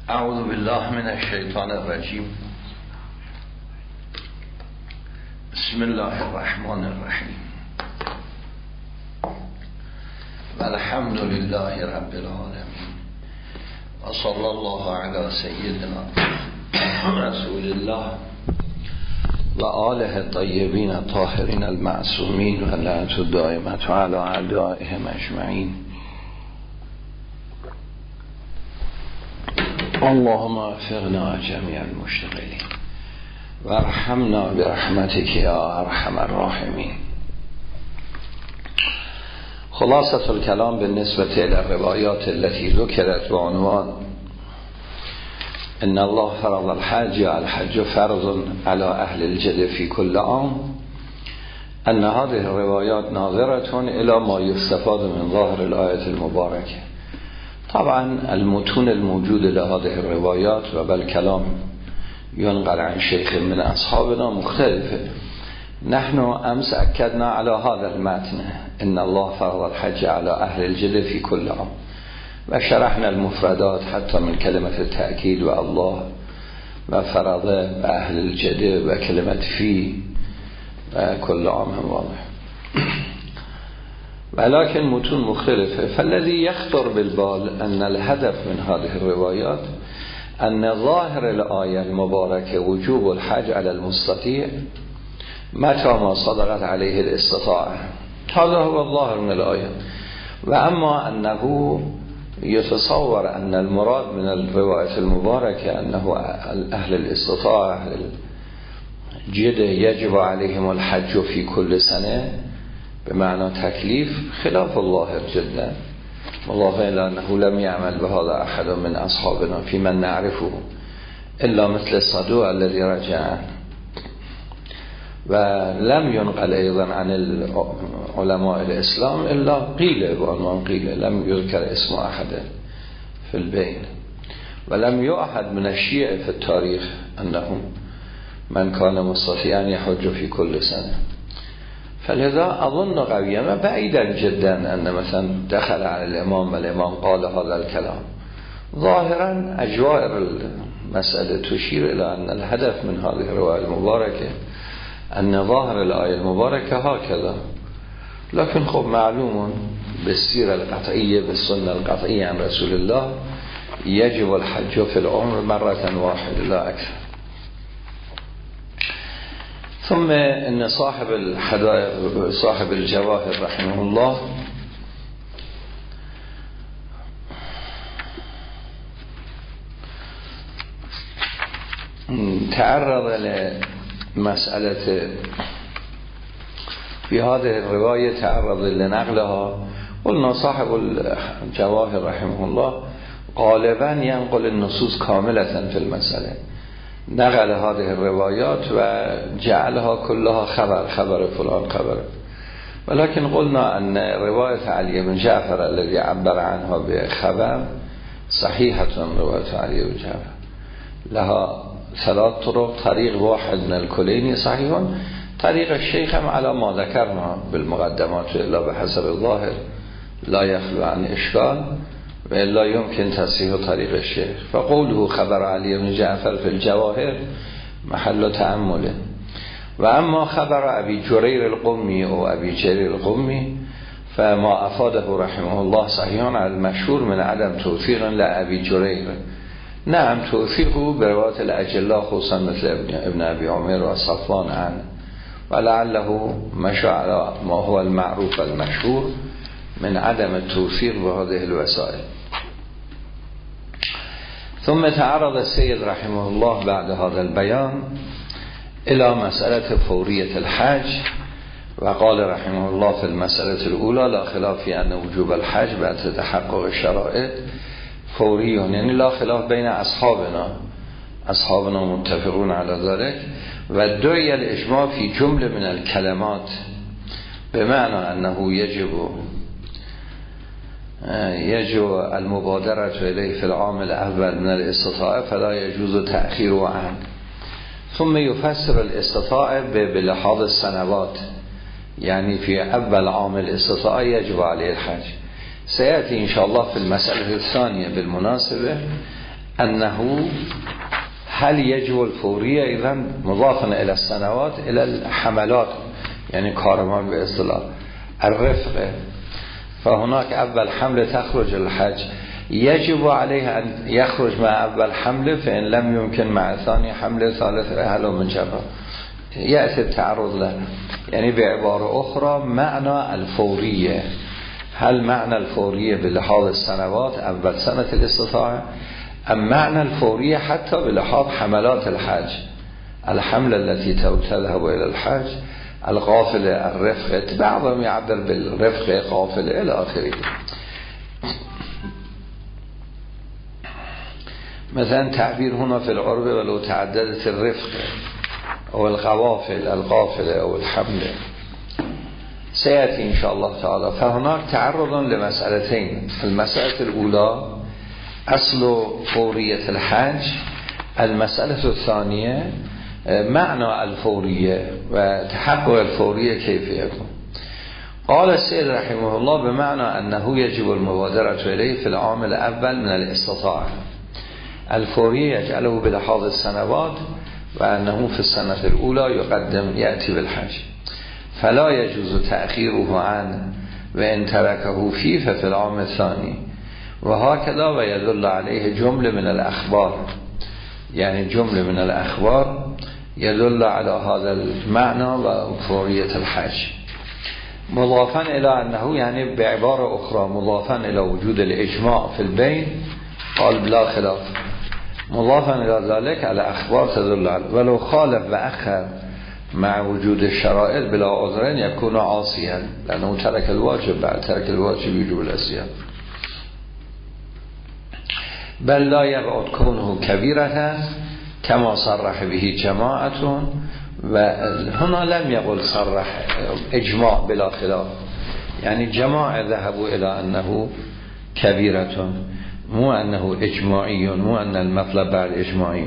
اعوذ بالله من الشیطان الرجیم. بسم الله الرحمن الرحیم. والحمد لله رب العالمین و صلی الله علی سیدنا رسول الله و آله الطیبین الطاهرین المعصومین و لعنت الدائمة علی اعدائهم اجمعین. اللهم وفقنا جميع المشتغلين وارحمنا برحمتك يا ارحم الراحمين. خلاصة الكلام بالنسبة إلى الروايات التي ذكرت بعنوان إن الله فرض الحج الحج فرض على أهل الجد في كل عام، أن هذه الروايات ناظرة إلى ما يستفاد من ظاهر الآية المباركة. طبعا المتون الموجود لهذه الروايات و بالكلام ينقل عن شيخ من أصحابنا مختلفة. نحن أمس أكدنا على هذا المتن إن الله فرض الحج على أهل الجد في كل عام، وشرحنا المفردات حتى من كلمة التأكيد والله وفرض أهل الجد وكلمة في كل عام واضح، ولكن متون مختلفة. فالذي يخطر بالبال أن الهدف من هذه الروايات أن ظاهر الآية المباركة وجوب الحج على المستطيع متى ما صدقت عليه الاستطاعة، هذا هو الظاهر من الآية. وأما أنه يتصور أن المراد من الرواية المباركة أنه أهل الاستطاعة أهل الجد يجب عليهم الحج في كل سنة بمعنى تكليف، خلاف الظاهر جدا، مضافا إلى أنه لم يعمل بهذا أحد من أصحابنا في من نعرفه إلا مثل الصدوق الذي رجع، ولم ينقل أيضا عن علماء الإسلام إلا قيل بعنوان قيل، لم يذكر اسم أحد في البين، ولم يؤحد من الشيعة في التاريخ أنه من كان مستطيعا يحج في كل سنة. فلذا أظن قويا بعيدا جدا أن مثلا دخل على الإمام والإمام قال هذا الكلام. ظاهرا أجوائر المسألة تشير إلى أن الهدف من هذه الرواية المباركة أن ظاهر الآية المباركة هكذا، لكن خب معلوم بالسيرة القطعية بالسنة القطعية عن رسول الله يجب الحج في العمر مرة واحدة لا أكثر. ثم إن صاحب الجواهر رحمه الله تعرض لمسألة في هذه الرواية، تعرض لنقلها. قلنا صاحب الجواهر رحمه الله غالبا ينقل النصوص كاملة في المسألة، نقل هذه الروايات وجعلها كلها خبر فلان خبر، ولكن قلنا أن رواية علي بن جعفر الذي عبر عنها بخبر صحيحة. رواية علي بن جعفر لها 3 طرق، طريق واحد من الكليني صحيح، طريق الشيخ على ما ذكرنا بالمقدمات إلا بحسب الظاهر لا يخلو عن إشكال وإلا يمكن تصحيح طريق الشيخ. فقوله خبر علي بن جعفر في الجواهر محل تأمله. وأما خبر أبي جرير القمي أو أبي جرير القمي فما أفاده رحمه الله صحيح على المشهور من عدم توثيق لأبي جرير. نعم توثيقه برواية الأجلاء خصوصا مثل ابن أبي عمر وصفوان عنه، ولعله مشى على ما هو المعروف المشهور من عدم التوثيق بهذه الوسائل. ثم تعرض السيد رحمه الله بعد هذا البيان إلى مسألة فورية الحج، وقال رحمه الله في المسألة الأولى لا خلاف في أن وجوب الحج بعد تحقق الشرائط فوري، يعني لا خلاف بين أصحابنا متفقون على ذلك. ودعي الإجماع في جملة من الكلمات بمعنى أنه يجب المبادرة إليه في العام الأول من الاستطاعة فلا يجوز تأخيره عنه. ثم يفسر الاستطاعة بلحاظ السنوات، يعني في أول عام الاستطاعة يجب عليه الحج. سيأتي إن شاء الله في المسألة الثانية بالمناسبة انه هل یجب الفوریه ایضا مضافا الى السنوات الى الحملات، یعنی کارمان به اصطلاح الرفقه. فهناك اول حمل تخرج الحج يجب عليه أن يخرج مع أول حمله فإن لم يمكن مع ثاني حمله ثالث رحله من جبه يأتي التعرض له. يعني بعبارة أخرى معنى الفورية، هل معنى الفورية بلحاظ السنوات أول سنة الاستطاعة أم معنى الفورية حتى بلحاظ حملات الحج، الحملة التي تذهب إلى الحج، القافلة، الرفقة، بعضهم يعبر بالرفقة قافلة إلى آخره. مثلا تعبير هنا في العرب ولو تعددت الرفقة أو القوافل القافلة أو الحملة سيأتي إن شاء الله تعالى. فهناك تعرض لمسألتين. المسألة الأولى أصل فورية الحج، المسألة الثانية معنى الفورية وتحقق الفورية كيف يكون. قال السيد رحمه الله بمعنى أنه يجب المبادرة إليه في العام الأول من الاستطاعة. الفورية يجعله بلحاظ السنوات وأنه في السنة الأولى يقدم يأتي بالحج، فلا يجوز تأخيره عنه وإن تركه فيه ففي العام الثاني. وهكذا ويدل عليه جملة من الأخبار، يعني جملة من الأخبار يدل على هذا المعنى وفورية الحج. مضافا إلى أنه يعني بعبارة أخرى مضافا إلى وجود الإجماع في البين قال بلا خلاف، مضافا إلى ذلك على أخبار تدل على ولو خالف وأخر مع وجود الشرائط بلا عذرين يكون عاصيا لأنه ترك الواجب، بعد ترك الواجب يجب العصيان. بل لا يبعد كونه كبيرة كما صرح به جماعة. وهنا لم يقل صرح إجماع بلا خلاف، يعني جماعة ذهبوا إلى أنه كبيرة، مو أنه إجماعي، مو أن المطلب بعد إجماعي.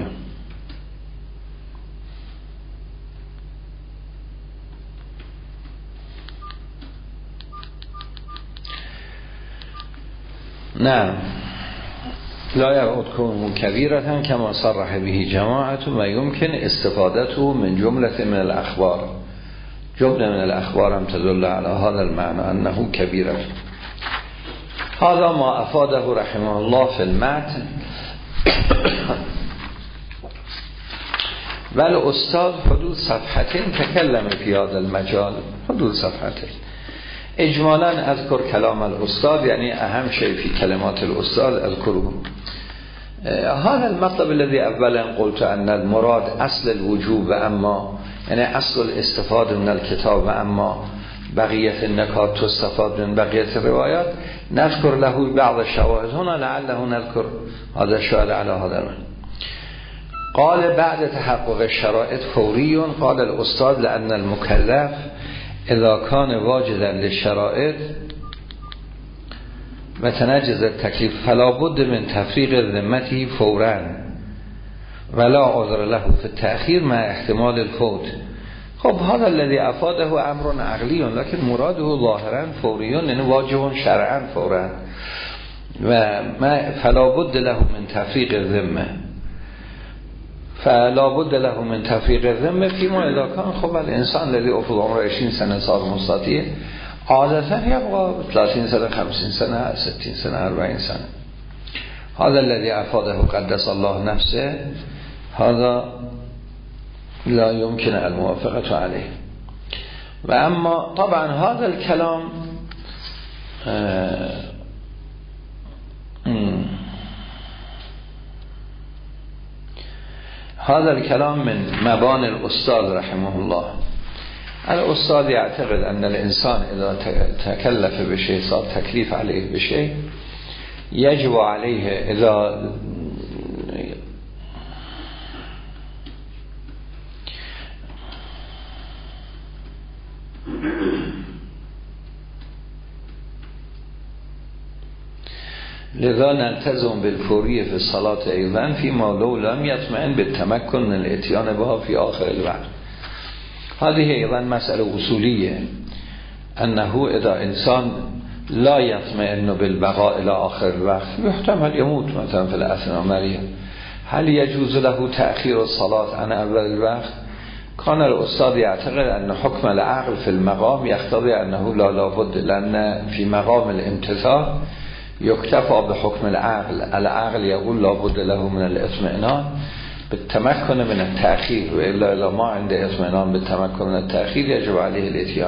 نعم لا يعود كونه كبيرة كما صرح به جماعة ويمكن استفادته من جملة من الأخبار. جملة من الأخبار هم تدل على هذا المعنى أنه كبيرة. هذا ما أفاده رحمه الله في المتن. والأستاذ حدود صفحتين تكلم في هذا المجال، حدود صفحتين. اجمالا اذكر كلام الاستاذ، يعني اهم شيء في كلمات الاستاذ اذكره. هذا المطلب الذي اولا قلت ان المراد اصل الوجوب و اما يعني اصل الاستفاده من الكتاب و اما بقیت النکات تستفاد من بقیت الروايات نذكر له بعض الشواهد هنا لعله نذكر هذا الشاهد على هذا. قال بعد تحقق الشرائط فوري. قال الاستاذ لأن المكلف اذا كان واجدا للشرائط و تنجز التکلیف فلا بد من تفریق ذمته فورا ولا عذر له في التأخير مع احتمال الفوت. خب هذا الذي افاده امر عقلی لكن مراده ظاهرا فوری، یعنی واجب شرعا فورا و فلا بد له من تفریق الذمه، فلا بد له من تفریق الذمه فيما اذا كان خب الانسان الذي افضل عمره 20 سنه صار مستطيع عادتا يبقى 30 سنه 50 سنه 60 سنه 40 سنه. هذا الذي افاده قدس الله نفسه هذا لا يمكن الموافقة عليه. و اما طبعا هذا الكلام هذا الكلام من مباني الأستاذ رحمه الله. الأستاذ يعتقد أن الإنسان إذا تكلف بشيء صار تكليف عليه بشيء يجب عليه إذا لذا نلتزم بالفورية في الصلاة أيضا فيما لو لم يطمئن بالتمكن من الاتيان بها في آخر الوقت. هذه أيضا مسألة أصولية، أنه إذا إنسان لا یطمئن بالبقاء الى آخر الوقت یحتمل یموت مثلا فی الاثناء مريض هل يجوز له تأخیر الصلاة عن اول الوقت؟ كان الاستاذ يعتقد ان حكم العقل في المقام يقتضي انه لا لابد لان في مقام الامتثال يكتفى بحكم العقل يقول لابد له من الاطمئنان بالتمكن من التأخير وإلا إذا ما عنده اطمئنان بالتمكن من التأخير يجب عليه الاتيان.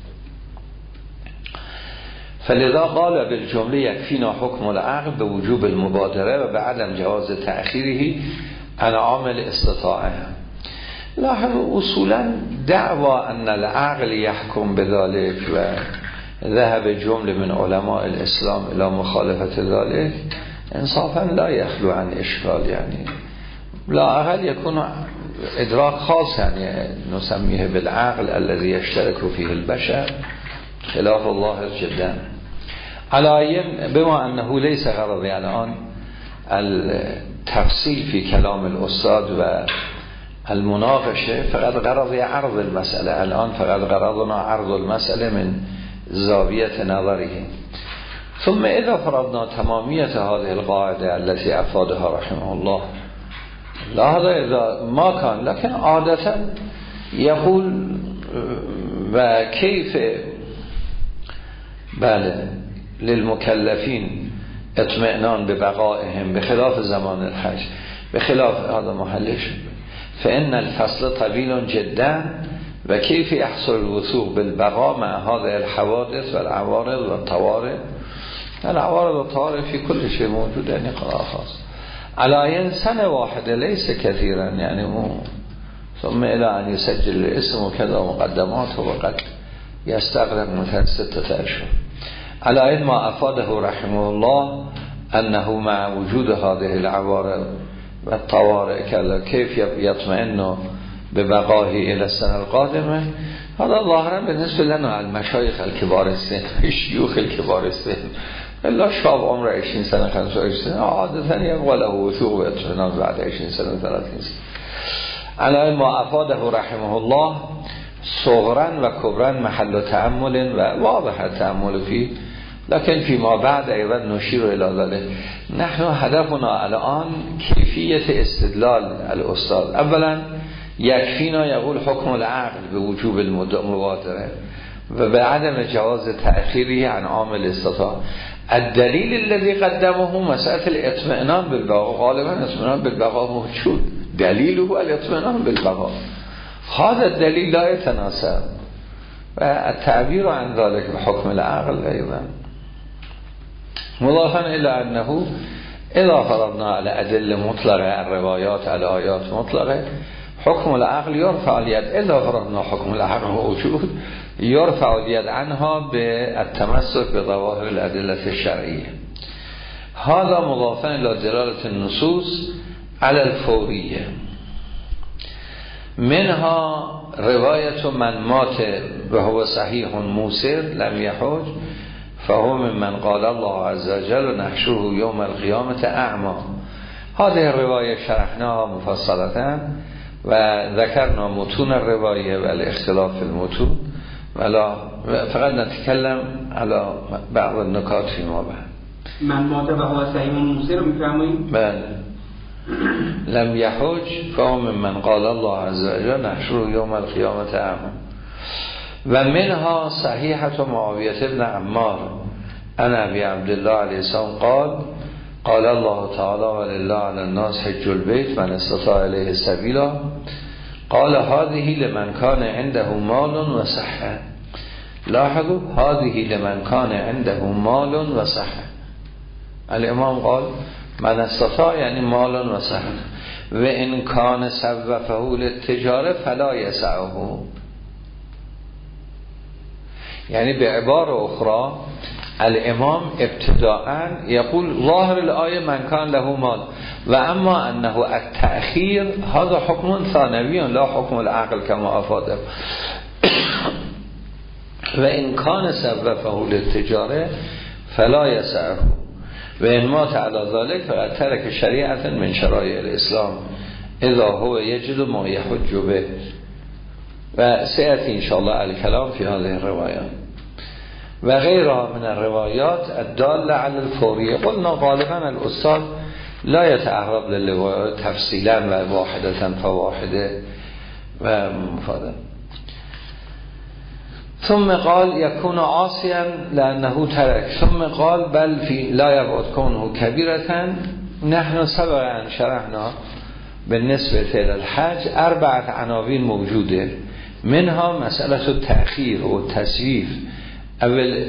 فلذا قال بالجمله يكفينا حكم العقل بوجوب المبادره و بعدم جواز تأخیره عن عامل استطاعه. لاحظ اصولا دعوى ان العقل يحكم بذلك و ذهب جمله من علماء الاسلام الى مخالفت ذلك انصافا لا يخلو عن اشکال، يعني لا اقل يكون ادراك خاص يعني نسميه بالعقل الذي يشترك فيه البشر خلاف الله جدا. على بما انه ليس غرض الان التفصيل في كلام الاستاذ و المناقشه، فقط غرض عرض المسألة الان، فقط غرضنا عرض المسألة من زاوية نظره. ثم اذا فرضنا تمامیت هذه القاعده التي افادها رحمه الله، لهذا اذا ما كان لكن عادة يقول و كيف بله للمكلفين اطمئنان ببقائهم بخلاف زمان الحج بخلاف هذا محلش، فإن الفصل طويل جدا و كيف يحصل الوثوق بالبقاء مع هذه الحوادث والعوارض والطوارئ. العوارض والطوارئ في كل شيء موجود، يعني قراءة خاص على سنة واحدة ليس كثيرا، يعني ثم إلى أن يسجل الاسم وكذا مقدمات وقد يستغرق مثلا 6 أشهر. على ما أفاده رحمه الله أنه مع وجود هذه العوارض والطوارئ كذا كيف يطمئن ببقائه إلى السنة القادمة. هذا ظاهرا بالنسبة لنا المشايخ الكبار السن الشيوخ الكبار السن إلا شاب عمر 20 سنة 25 سنة عادة يبقى له وثوق واطمئنان بعد 20 سنة 30 سنة. على ما أفاده رحمه الله صغرا و كبرا محل تأمل و واضح التأمل فيه، لكن فيما بعد أيضا نشير إلى ذلك. نحن هدفنا الآن كيفية استدلال الأستاذ. أولا يكفينا يقول حكم العقل بوجوب المبادرة و بعدم جواز تأخيره عن عامل استطاعة. الدليل الذي قدمه مسألة الاطمئنان بالبقاء، غالبا اطمئنان بالبقاء موجود، دليله الاطمئنان بالبقاء، هذا الدليل لا يتناسب و التعبير عن ذلك بحكم العقل أيضا. مضافا إلى أنه إذا فرضنا على أدلة مطلقة الروايات على آيات مطلقة حكم العقل يرفع اليد، إذا فرضنا حكم العقل موجود يرفع اليد عنها بالتمسك بظواهر الأدلة الشرعية. هذا مضافا إلى دلالة النصوص على الفورية. منها رواية من مات وهو صحيح موسر لم يحج فهو ممن قال الله عز وجل نحشره يوم القيامة أعمى. هذه الرواية شرحناها مفصلة و ذكرنا متون الرواية والاختلاف في المتون، ولا فقط نتكلم على بعض النکات فيما بعد. من مات وهو صحيح موسر میفرمایید؟ بله. لم يحج فهو ممن قال الله عز وجل نحشره يوم القيامة أعمى. و منها صحيحة معاوية بن عمار عن أبي عبد الله عليه السلام قال الله تعالى ولله على الناس حج البيت من استطاع إليه سبيلا قال هذه لمن كان عنده مال وصحة. لاحظوا هذه لمن كان عنده مال وصحة. الإمام قال من استطاع يعني مال وصحة و إن كان سوفه للتجارة فلا يسعه. يعني بعبارة أخرى الإمام ابتداءً يقول ظاهر الآية من كان له مال، وأما أنه التأخير هذا حكم ثانوي لا حكم العقل كما أفاده. وإن كان سببه للتجارة فلا يسعه وإن مات على ذلك فقد ترك شريعة من شرائع الإسلام إذا هو يجد ما يحج به. و سيأتي إن شاء الله الكلام في هذه الروايات. و غیرها من الروایات الداله علی الفوریه. قلنا غالبا الاستاد لا يتعرض للروایات تفصیلا و واحدتا فواحده و مفادا. ثم قال يكون عاصيا لانه ترك. ثم قال بل في لا يبعد كونه كبيرة. نحن سبق ان شرحنا بالنسبه الى الحج 4 عناوین موجوده، منها مسئله التأخیر و التسویف اول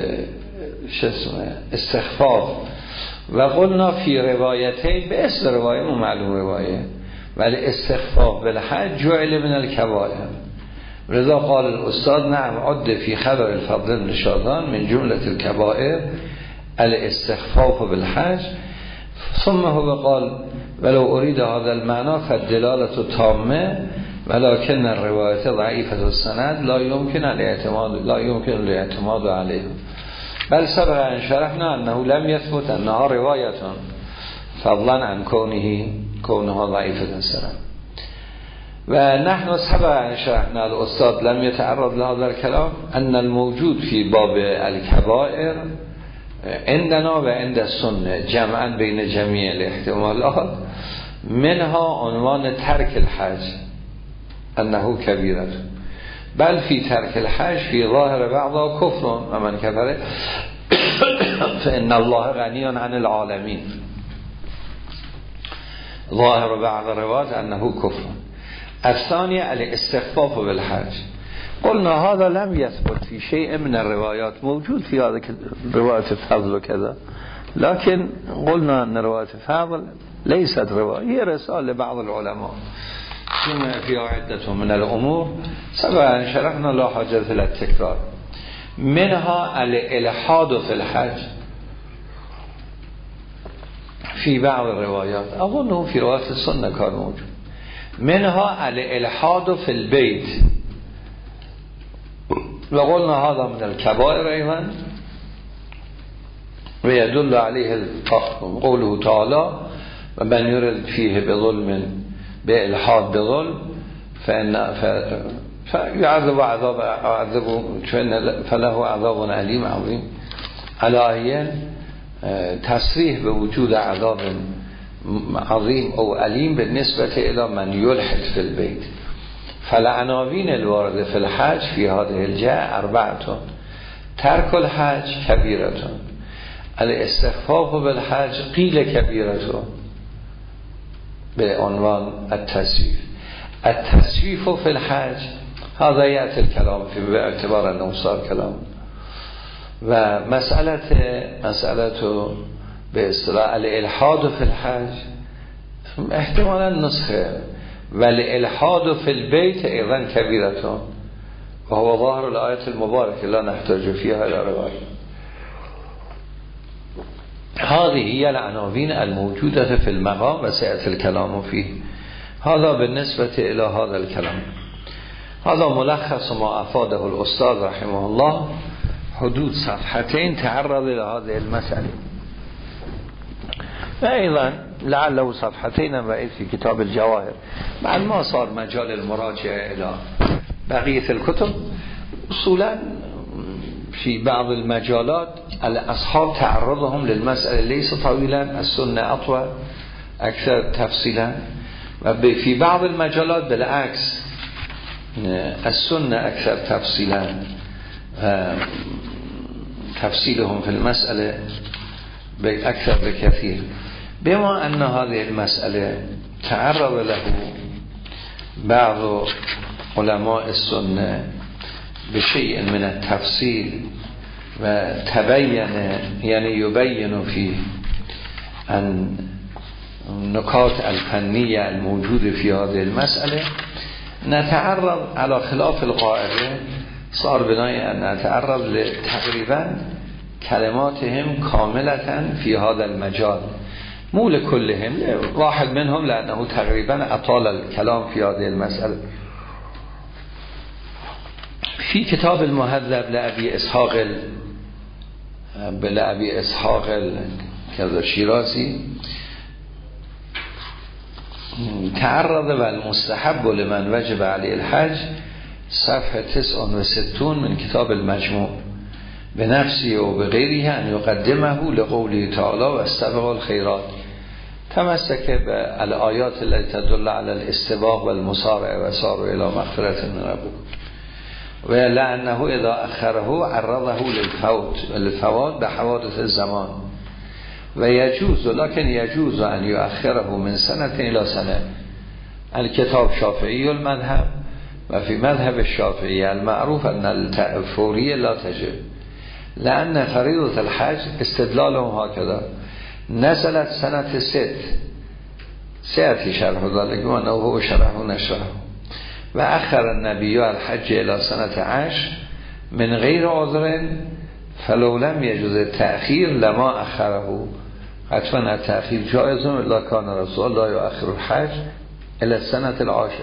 استخفاف و قلنا فی روایتین به اسم روایه معلوم روایه ولی استخفاف بالحج جعل من الكبائر. رضا قال الاستاد نعم عد فی خبر الفضل بن شادان من جمله الكبائر الاستخفاف بالحج. ثم هو قال ولو اريد هذا المعنى فالدلاله تامه ولكن الروایت ضعیفه السند لا يمكن الاعتماد عليه. بل سبق ان شرحنا انه لم يثبت انها روایه فضلا عن كونها ضعیفه السند. و نحن سبق ان شرحنا الاستاد لم يتعرض لهذا الكلام ان الموجود في باب الكبائر عندنا و عند السنه جمعا بین جمیع الاحتمالات منها عنوان ترک الحج انه کبیره بل فی ترک الحج فی ظاهر بعضا کفر و من کفره فان الله غنی عن العالمین. ظاهر بعض روایات انه کفر. الثانیه الاستخفاف بالحج. قلنا هذا لم يثبت في شيء من الروايات موجود في هذا رواية فضل وكذا، لكن قلنا أن رواية فضل ليست رواية، هي رسالة لبعض العلماء ثم في عدة من الأمور سبق أن شرحنا لا حاجة للتكرار. منها الإلحاد في الحج في بعض الروايات أظنه في رواية السنة كان موجود. منها الإلحاد في البيت وقلنا هذا من الكبائر أيضا ويدل عليه قوله تعالى ومن يرد فيه بظلم بإلحاد بظلم فيعذب فله عذاب أليم عظيم. على تصريح بوجود عذاب عظيم أو أليم بالنسبة إلى من يلحد في البيت. فالعناوين الوارد في الحج في هذه الجهة 4: ترك الحج كبيرة، الاستخفاف بالحج قيل كبيرة بعنوان التسويف في الحج هذا يأتي الكلام في باعتبار أنه صار كلام. ومسألة باصطلاح الإلحاد في الحج احتمالا نسخه والإلحاد في البيت أيضا كبيرة وهو ظاهر الآية المباركة لا نحتاج فيها إلى رواية. هذه هي العناوين الموجودة في المقام وسيأتي الكلام فيه. هذا بالنسبة إلى هذا الكلام. هذا ملخص ما أفاده الأستاذ رحمه الله حدود صفحتين تعرض إلى هذه المسألة، وأيضا لعله صفحتين بعيد في كتاب الجواهر. مع ما صار مجال المراجعة إلى بقية الكتب أصولا في بعض المجالات الأصحاب تعرضهم للمسألة ليس طويلا، السنة أطول أكثر تفصيلا، وفي بعض المجالات بالعكس السنة أكثر تفصيلا، تفصيلهم في المسألة أكثر بكثير. بما أن هذه المسألة تعرض له بعض علماء السنة بشيء من التفصيل وتبين يعني يبين فيه أن النكات الفنية الموجودة في هذه المسألة، نتعرض على خلاف القاعدة صار بناء أن نتعرض لتقريبا كلماتهم كاملة في هذا المجال، مو لكلهم، واحد منهم لأنه تقريبا أطال الكلام في هذه المسألة. في كتاب المهذب لأبي إسحاق الشيرازي تعرض والمستحب لمن وجب عليه الحج صفحة 69 من كتاب المجموع به نفسی و به غیره ان یقدمه لقوله تعالی و استبقوا الخیرات تمسک به الآیات التي تدل على الاستباق والمسارعه و ساروا الی مغفرة من ربکم و لانه اذا اخره عرضه للفوات به حوادث الزمان و یجوز لكن یجوز ان یؤخره من سنه الى سنه. الکتاب شافعی المذهب و فی مذهب الشافعی المعروف ان الفوریه لا تجب لأن فريضة الحج استدلالهم هكذا نزلت سنة 6 سيأتي شرح ذلك وأنه هو شرحه نشره و اخر النبی الحج الى سنة 10 من غیر عذر فلو لم يجوز تأخیر لما اخره. حتما التأخیر جائز الا كان رسول الله يؤخر الحج الى سنة 10.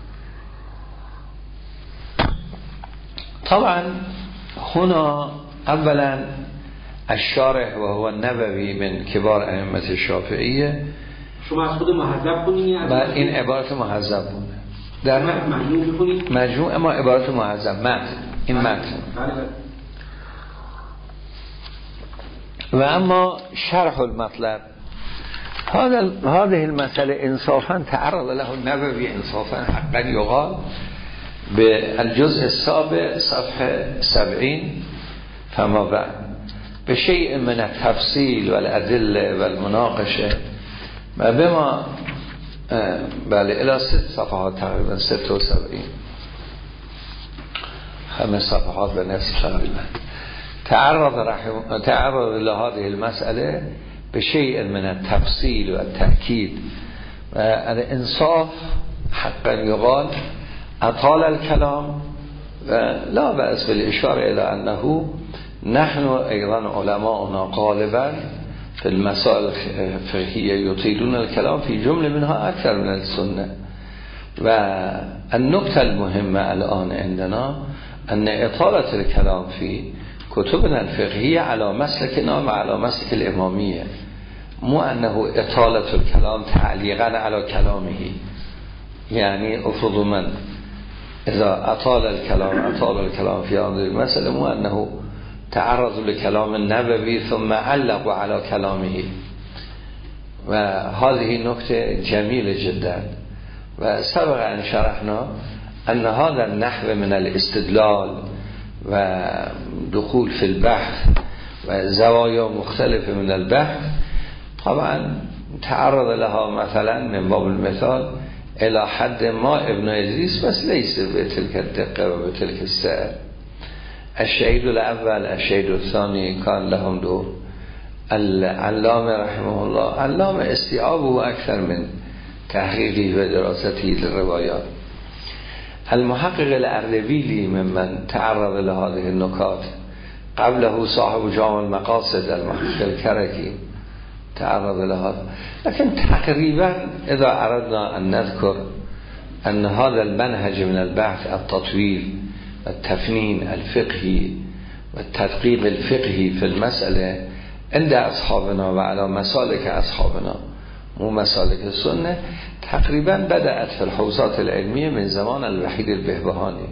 طبعا هنا اولا الشارح و هو النووی من کبار ائمه الشافعیه. شما از خود محذب کنید و این عبارت محذب بوده در مجموع اما عبارت محذب متن این متن. و اما شرح المطلب هذه المسألة انصافا تعرض له النووي انصافا حقا يقال بالجزء السابع صفحه 70 فما بعد به شیء من التفصیل و الادله و المناقشه و بما بله الى 6 صفحات تقریبا 76 5 صفحات به نصف تقریبا تعرض لهذه المسألة به شیء من التفصیل و التأکید و الانصاف حقا يقال اطال الكلام و لا بأس بالاشاره الى انه نحن ايضا علماؤنا غالبا في المسائل الفقهية يطيلون الكلام في جمله منها اكثر من السنه. و النقطة المهمة الآن عندنا ان اطالة الكلام في كتبنا الفقهية على مسلكنا و على مسلك الامامية مو انه اطالة الكلام تعلیقا على كلامه. يعني افرض من اذا اطال الكلام في هذه المسألة مو انه تعرض لكلام النبوي ثم علقوا على كلامه. و هذه نکته جمیل جدا و سبق ان شرحنا ان هذا النحو من الاستدلال و دخول في البحث و زوایا مختلف من البحث طبعا تعرض لها مثلا من باب المثال الى حد ما ابن ادریس بس ليس بتلك الدقه و بتلك السعه. الشهید الاول الشهید الثانی کان لهم دور. العلامه رحمه الله علامه استیعابه اکثر من تحقیقی و دراستی للروایات. المحقق الاردبیلی ممن تعرض لهذه النکات قبله صاحب جامع المقاصد المحقق الكركي تعرض لها. لكن تقريبا اذا اردنا ان نذكر ان هذا المنهج من البحث التطويل والتفنين الفقهي والتدقيق الفقهي في المسألة عند أصحابنا وعلى مسالك أصحابنا مو مسالك السنة تقريبا بدأت في الحوزات العلمية من زمان الوحيد البهبهاني.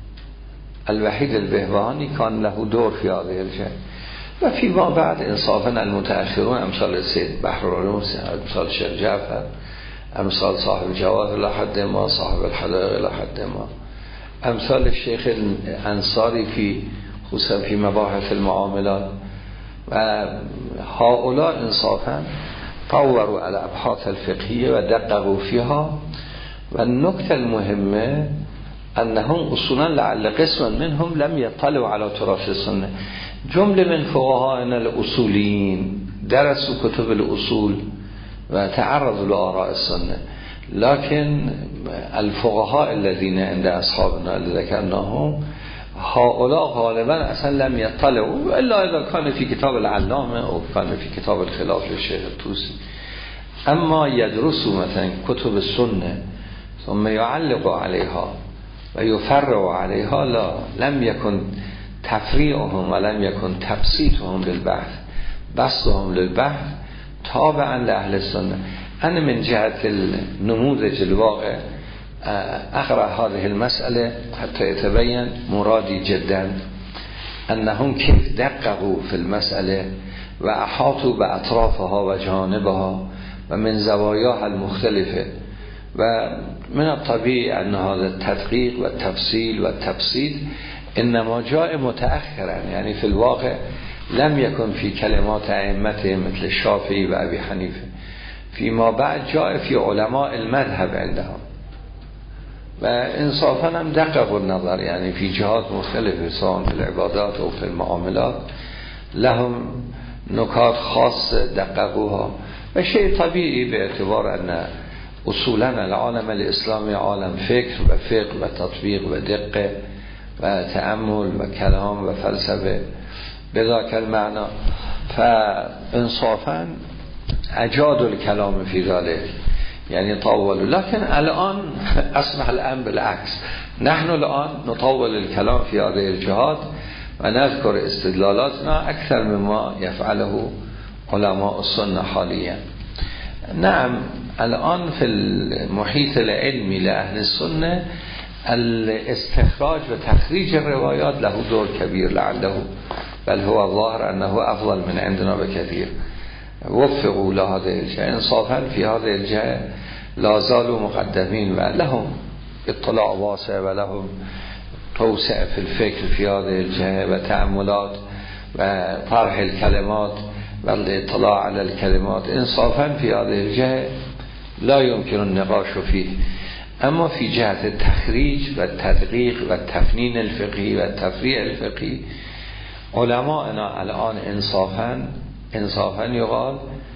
الوحيد البهبهاني كان له دور في هذه الجهة و فيما بعد انصافا المتأخرون امثال سید بحرالعلوم امثال شیخ جعفر امثال صاحب جواهر الى حد ما صاحب الحدائق الى حد ما امثال الشیخ انصاری في خصوصا في مباحث المعاملات و هؤلاء انصافا طوروا على ابحاث الفقهية و دققوا فيها. و النکته المهمه انهم اصولا لعل قسما منهم لم يطلعوا على تراث السنه. جمله من فقهاءنا الاصوليين درسوا كتب الاصول و تعرضوا لآراء السنه، لكن الفقهاء الذين عند اصحابنا اللي ذكرناهم هؤلاء غالبا اصلا لم يطلعوا الا اذا كان في كتاب العلامه او كان في كتاب الخلاف للشيخ الطوسي. اما يدرسوا مثلا كتب السنه ثم يعلق عليها و يفرع عليها لا، لم يكن تفریعهم و لم يكن تبسيطهم للبحث بسطهم للبحث تابعا لأهل السنة. أنا من جهة النموذج الواقع أقرأ هذه المسألة حتى يتبين مرادي جدا. انهم کیف دققوا فی المسئله و احاطوا به اطرافها و جانبها و من زوایاها المختلفه و من الطبیعی ان هذا التدقیق و التفصیل و التبسیط انما جاء متأخرا، یعنی فی الواقع لم يكن في كلمات ائمته مثل الشافعی و ابی حنیفه، فيما بعد جاء في علماء المذهب عندهم و انصافا هم دقق النظر، يعني في جهات مختلفة سواء في العبادات او في المعاملات لهم نکات خاص دققوها و شيء طبيعي باعتبار ان اصولا العالم الاسلامي عالم فکر و فقه و تطبیق و دقه و تأمل و کلام و فلسفه بذاك المعنى، فانصافا اجاد الكلام في ذلك يعني طولوا، لكن الان اصبح الامر بالعكس، نحن الان نطول الكلام في هذه الجهات و نذكر استدلالاتنا اكثر مما يفعله علماء السنة حاليا. نعم الان في المحيط العلمي لأهل السنة الاستخراج و تخریج الروايات له دور كبير لعله بل هو الظاهر انه افضل من عندنا بكثير. وفقوا لهذه الجهة انصافا في هذه الجهة لا زالوا مقدمين و لهم اطلاع واسع و لهم توسع في الفكر في هذه الجهة و تأملات و طرح الكلمات و الاطلاع على الكلمات، انصافا في هذه الجهة لا يمكن النقاش فيه. اما في جهة التخریج و التدقیق و التفنین الفقهی و التفریع الفقهی علماءنا الان انصافا یقال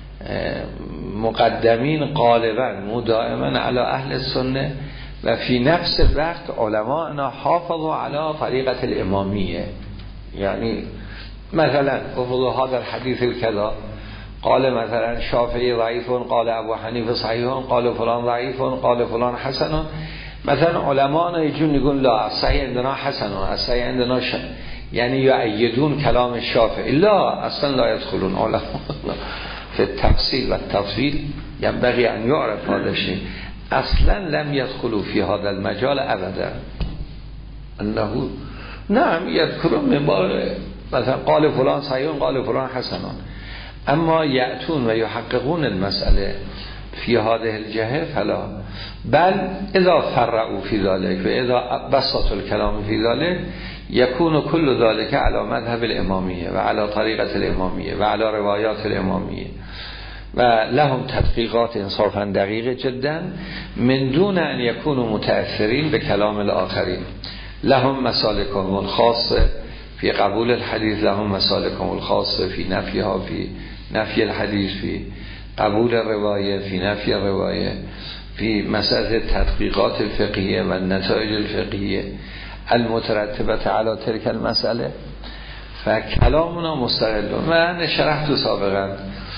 مقدمین غالبا مدائما على اهل السنه و في نفس الوقت علماءنا حافظوا على طریقة الامامیه، يعني مثلا افضل هذا الحديث الكذا قال مثلا شافعی ضعیف، قال ابو حنیفه صحیح، قال فلان ضعیف، قال فلان حسن. مثلا علماءنا يجون يقول لا الصحيح عندنا حسن الصحيح عندنا يعني يؤيدون كلام الشافعي، لا اصلا لا يدخلون علماء في التفصيل والتفصيل ينبغي ان يعرف هذا الشيء، اصلا لم يدخلوا في هذا المجال ابدا. انه نعم يذكرون من مثلا قال فلان صحيح قال فلان حسن، اما یأتون و یحققون المسئله فی هذه الجهه فلا، بل اذا فرعوا فی ذلك و اذا بسطوا الكلام فی ذلك يكون كل ذلك على مذهب الامامیه و على طریقة الامامیه و على روایات الامامیه و لهم تدقیقات انصافا دقیقه جدا من دون ان يكونوا متأثرين بكلام الاخرين. لهم مسالكهم الخاصه في قبول الحديث، لهم مسالكهم الخاصه في نفيها، في نفي الحديث، في قبول الرواية، في نفي الرواية، في مسألة التدقيقات الفقهية والنتائج الفقهية المترتبة على تلك المسألة. فكلامنا مستقل و أنا شرحت سابقا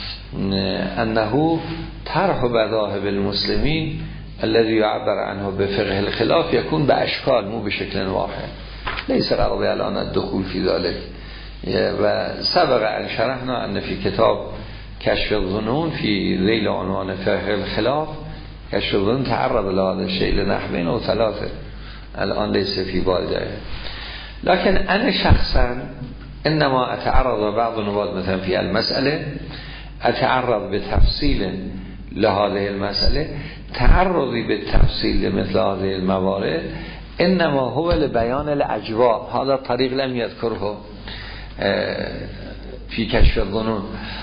أنه طرح مذاهب المسلمين الذي يعبر عنه بفقه الخلاف يكون بأشكال مو بشكل واحد، ليس غرضي الآن الدخول في ذلك. و سبق ان شرحنا ان في كتاب كشف الظنون في ذيل عنوان فقه الخلاف كشف الظنون تعرض لهذا الشيء لنحوين او ثلاثه الان ليس في بالي، لكن انا شخصا انما اتعرض بعض النواب مثلا في المسألة اتعرض بتفصيل لهذه المسألة، تعرضي بالتفصيل لمثل هذه الموارد انما هو لبيان الاجواء، هذا الطريق لم يذكره في كشف الظنون.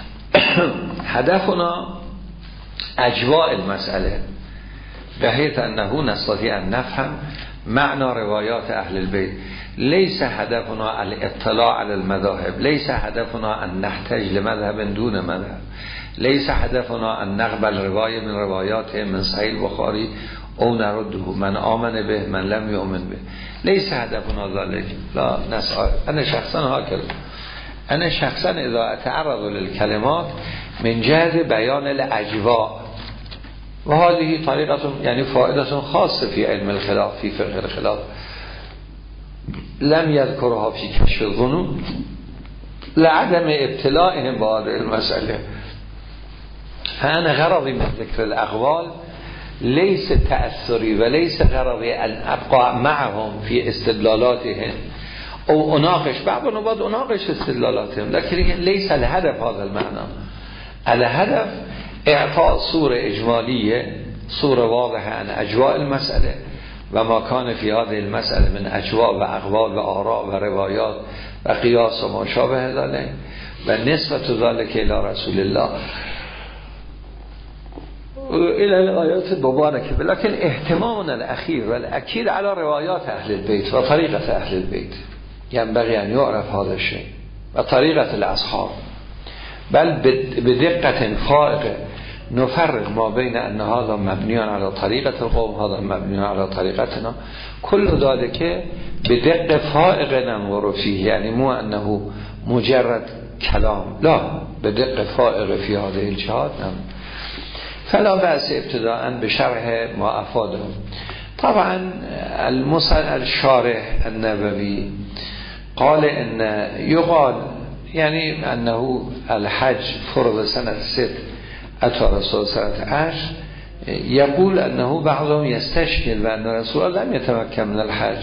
هدفنا اجواء المسألة بحيث انه نستطيع ان نفهم معنى روايات اهل البيت. ليس هدفنا الاطلاع على المذاهب، ليس هدفنا ان نحتاج لمذهب دون مذهب، ليس هدفنا ان نقبل رواية من روايات من صحيح البخاري او نرده من آمن به من لم يؤمن به، ليس هدفنا ذلك. لا نسأل. أنا شخصا إذا أتعرض للكلمات من جهة بيان الأجواء، وهذه طريقة يعني فائدة خاصة في علم الخلاف في فقه الخلاف لم يذكرها في كشف الظنون لعدم ابتلاءهم بهذه المسألة. فأنا غرضي من ذكر الأقوال ليس تأثري وليس غرضي أن أبقى معهم في استدلالاتهم او اناقش بعض نبات اناقش استدلالاتهم لكن ليس الهدف هذا المعنى. الهدف اعطاء صورة اجمالیه، صورة واضحة عن اجواء المسألة و ما كان في هذه المسألة من اجواء و اقوال و آراء و روایات و قیاس و ما شابه ذلك و نسبت ذلك الى رسول الله الى الآیات مبارکه. لكن اهتمامنا الاخير والاكيد على روایات اهل البيت و طریقت اهل البيت ينبغي ان يعرف هذا الشيء و طریقت الاصحاب، بل بدقة فائقة نفرق ما بين ان هذا مبني على طريقة القوم هذا مبني على طريقتنا، كل ذلك بدقة فائقة ننظر فيه، يعني مو انه مجرد كلام، لا بدقة فائقة في هذه الجهات. فلا بأس ابتداء بشرح ما أفاده. طبعا الشارح النبوي قال ان يقال يعني انه الحج فرض سنة 6 أتى رسول سنة 10، يقول انه بعضهم يستشكل بأن رسول الله لم يتمكن من الحج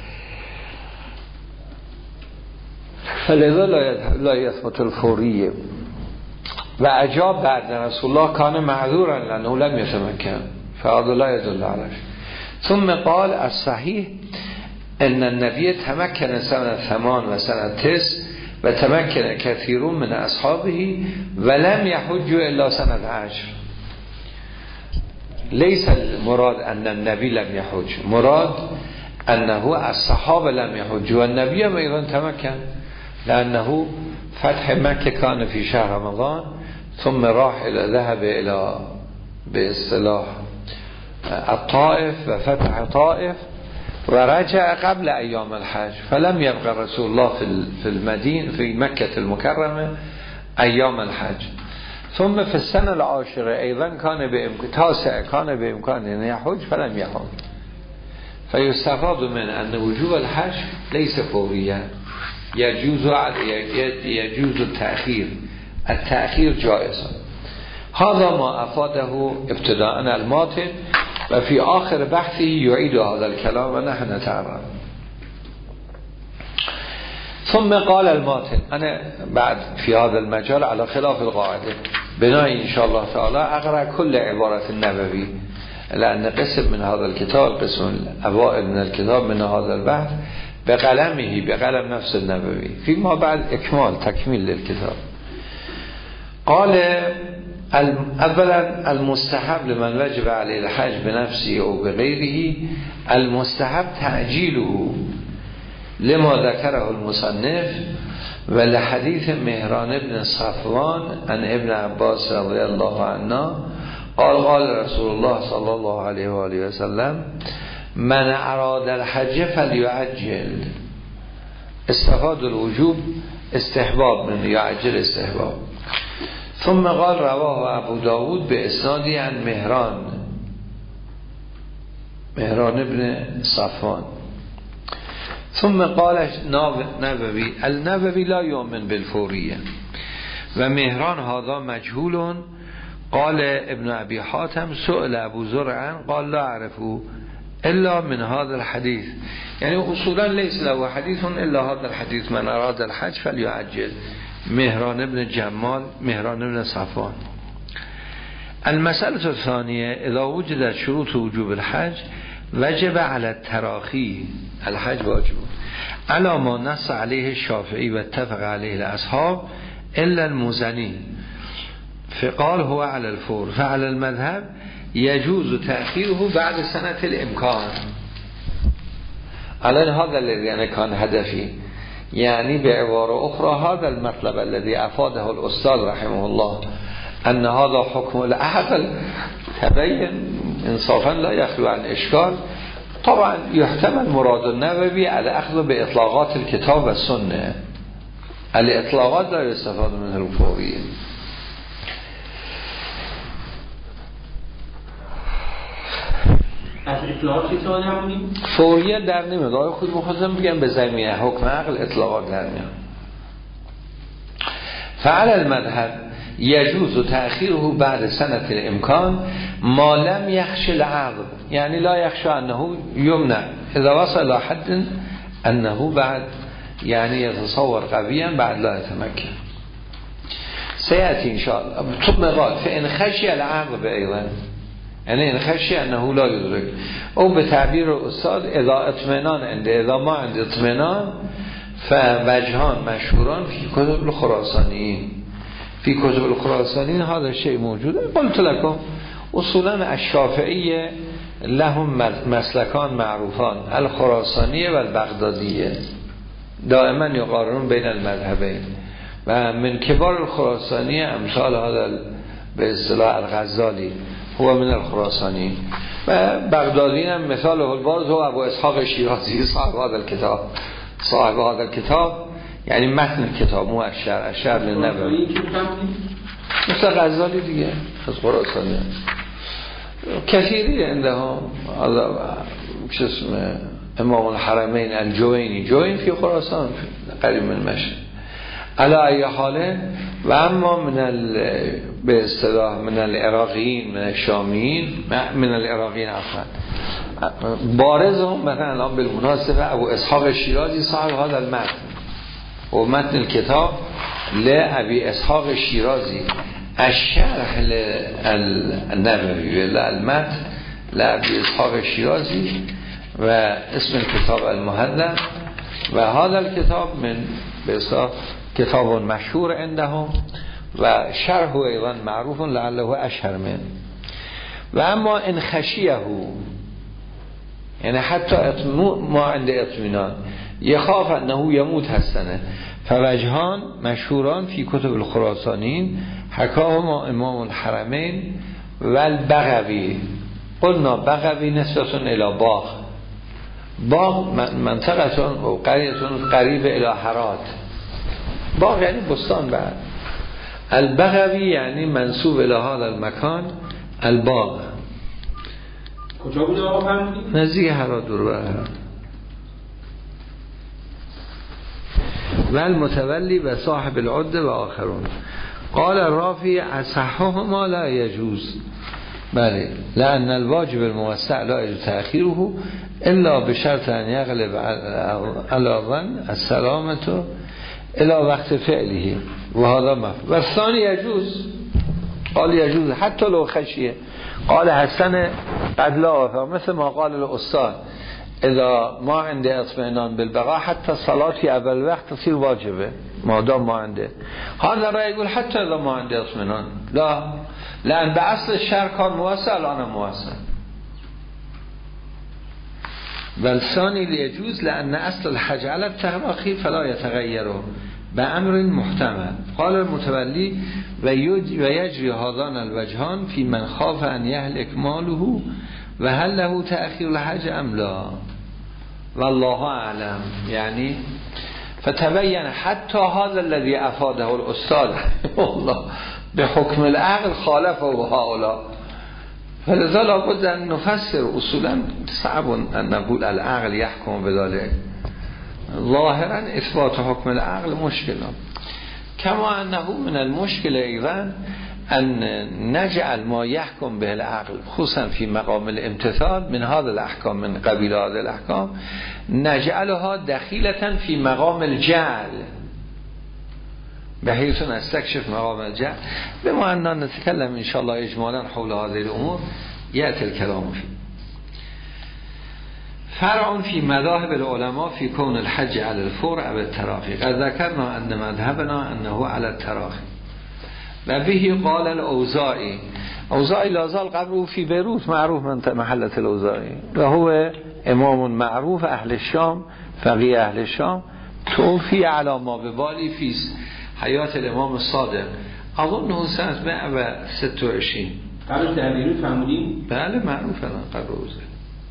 فلذا لا يثبت الفورية، و اجاب بعد رسول الله كان معذورا لانه لم يتمكن فهذا لا يدل عليه. ثم قال الصحيح ان النبي تمكن سنة 8 و سنة 9 و تمكن كثيرون من اصحابه ولم يحجوا الا سنة 10. ليس المراد ان النبي لم يحج، مراد انه الصحابه لم يحجوا والنبي ايضا تمكن، لانه فتح مکه كان في شهر رمضان ثم راح ذهب الى باصطلاح الطائف و فتح طائف و رجع قبل ایام الحج، فلم يبقى رسول الله في المدينة في مكة المكرمة ایام الحج. ثم في السنة العاشرة ايضا كان بامكان ان يحج فلم يحج. فيستفاد من ان وجوب الحج ليس فوريا، يجوز التأخير جائز. هذا ما أفاده ابتداء الماتن و في آخر بحثه يعيد هذا الكلام و نحن نتعرض. ثم قال الماتن أنا بعد في هذا المجال على خلاف القاعدة بناء إن شاء الله تعالى أقرأ كل عبارة النبوي، لأن قسم من هذا الكتاب قسم الأوائل من الكتاب من هذا البحث بقلم نفس النبوي، فيما بعد تكميل للكتاب. قال اولا المستحب لمن وجب عليه الحج بنفسه او بغيره، المستحب تعجيله لما ذكره المصنف و لحديث مهران بن صفوان عن ابن عباس رضي الله عنه قال رسول الله صلى الله عليه وآله وسلم من اراد الحج فليعجل. استفاد الوجوب استحباب من يعجل استحباب. ثم قال رواه ابو داود باسنادی عن مهران ابن صفوان. ثم قال النووي لا يؤمن بالفورية و مهران هذا مجهول. قال ابن ابي حاتم سئل ابو زرع قال لا اعرفه الا من هذا الحديث، يعني اصولا ليس له حديث الا هذا الحديث من اراد الحج فليعجل. مهران ابن صفوان. المسألة الثانية اذا وجدت شروط وجوب الحج وجب على التراخي، الحج واجب على ما نص عليه الشافعي و اتفق عليه الاصحاب الا المزني، فقال هو على الفور. فعلى المذهب يجوز تأخيره بعد سنة الامكان. الان هذا الذي كان هدفي، يعني بعبارة أخرى هذا المطلب الذي أفاده الأستاذ رحمه الله أن هذا حكم العقل تبين انصافا لا يخلو عن إشكال. طبعا يحتمل مراد النووي على أخذ بإطلاقات الكتاب والسنة، الإطلاقات لا يستفاد منها الفورية. از اطلاقات چی سوال نمونیم؟ فوریه در نمیاد. آقای خود مخواستم بگم به زمینه حکم عقل اطلاقات در میاد. فعل المذهب یجوز تأخیره بعد سنة الامکان ما لم یخش العقل، يعني لا يخشى انه يمنع اذا وصل الى حد انه بعد یعنی یتصور قویا بعد لا يتمكن. سیأتی انشاءالله تو مقال فإن خشی العقل به ایوان، یعنی این خشی انه لا یدرک، او به تعبیر استاد اذا اطمینان عنده اذا ما عنده اطمینان فوجهان مشهوران فی کتب الخراسانیین، فی کتب الخراسانیین هذا شیء موجوده. قلت لكم اصولا الشافعی لهم مسلکان معروفان الخراسانیه و البغدادیه، دائما یقارنون بین المذهبین و من کبار الخراسانیه امثال هذا به اصطلاح الغزالی هو من الخراسانی و بغدادی هم مثال الباز هو ابو اسحاق شیرازی صاحب هذا الکتاب یعنی متن کتاب اشعر للنبوی مثل غزالی دیگه از خراسانی کثیری عندهم اسم امام الحرمین الجوینی جوین فی خراسان قریب من مشهد علی ای حاله. و اما به اصطلاح من العراقیین من الشامیین من العراقیین عفوا بارز هم مثلا الان بالمناسبه ابو اسحاق شیرازی صاحب هذا المتن و متن الكتاب لابی اسحاق شیرازی الشرح للنبوی المتن لابی اسحاق شیرازی و اسم الكتاب المهذب و هذا الكتاب من به اصطلاح کتاب مشهور عندهم و شرح ایضا معروف لعله اشهر من. و اما ان خشیه یعنی حتی ما عند اطمینان یخاف انه یموت هستنه فوجهان مشهوران فی کتب الخراسانین حکاهما امام الحرمین و البغوی. قلنا بغوی نسبتون الی باغ منطقتون و قریتون قریب الی هرات، باغ یعنی بستان. بعد البغوی یعنی منسوب الی هذا المکان الباغ. کجا بود آقا فرمودید؟ نزدیک هرات دور بر هرات. و المتولی و صاحب العده و آخرون. قال رافی اصحهما لا یجوز، بله لأن الواجب الموسع لا يجوز تأخیره الا بشرط ان یغلب علی ظن السلامة الى وقت فعله و هذا مفهوم. و ثانی یجوز، قال یجوز حتی لو خشیه. قال حسن قد لا وفا مثل ما قال الاستاد اذا ما عنده اطمینان بالبقاء حتی صلاة فی اول وقت تصير واجبه ما دام ما عنده. هذا را يقول حتى اذا ما عنده اطمینان لا، لان به اصل الشرع کان موسع الان موسع. والثاني ليجوز لأن أصل الحج على التراخي فلا يتغيره بأمر محتمل. قال المتولي ويجري هذان الوجهان في من خاف أن يهلك ماله وهل له تأخير الحج أم لا والله أعلم. يعني فتبين حتى هذا الذي أفاده الأستاذ والله بحكم العقل خالفه هؤلاء. فلذا لابد أن نفسر اصولا صعب أن نقول العقل يحكم بذلك، ظاهرا اثبات حكم العقل مشكلة. كما أنه من المشكل أيضا أن نجعل ما يحكم به العقل خصوصا في مقام الامتثال من هذا الأحكام من قبيل هذا الأحكام نجعلها دخيلة في مقام الجعل بحيث نستكشف مقام الجعل بما أننا نتكلم إن شاء الله إجمالا حول هذه الأمور يأتي الكلام فيه. فرع في مذاهب العلماء في كون الحج على الفور أو التراخي. قد ذكرنا أن مذهبنا أنه على التراخي و به قال الأوزاعي. أوزاعي لا زال قبره في بيروت معروف من محلة الأوزاعي و هو امام معروف أهل الشام فقيه أهل الشام توفي على ما ببالي في حیات الامام الصادق اظن سنه 126 قبل در بیروت فهمودیم. بله معروف الان قبر اوزه.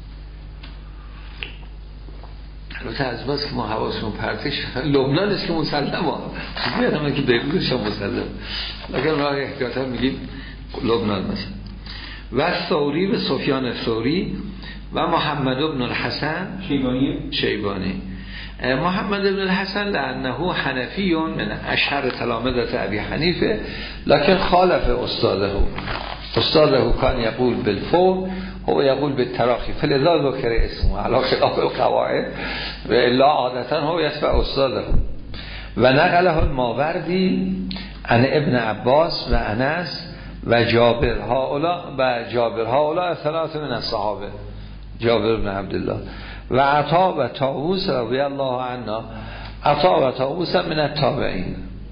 البته از بس که ما حواسمون پرتش لبنان است که مسلم ها بیادم که بیروتش هم مسلم اگر ما احتیاطا میگیم لبنان مثلا. و ثوری به سفیان الثوری و محمد بن الحسن شیبانی. محمد بن الحسن لأنه حنفی من اشهر تلامذة ابی حنیفه لكن خالف استاده كان يقول بالفور هو یقول به تراخی فلذا ذکر اسمه علی خلاف القواعد و الا عادتا هو یتبع استاده. و نقله الماوردی عن ابن عباس و انس و جابر هؤلاء ثلاثه من الصحابه، جابر بن عبدالله و عطا و طاووس رضی الله عنه، عطا و طاووس من التابعین.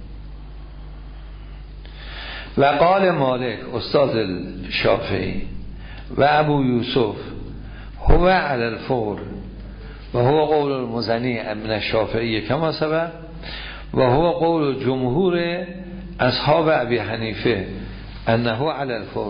و قال مالک استاد الشافعی و ابو یوسف هو علی الفور و هو قول المزنی من الشافعی کما سبق و هو قول جمهور اصحاب ابی حنیفه انه علی الفور.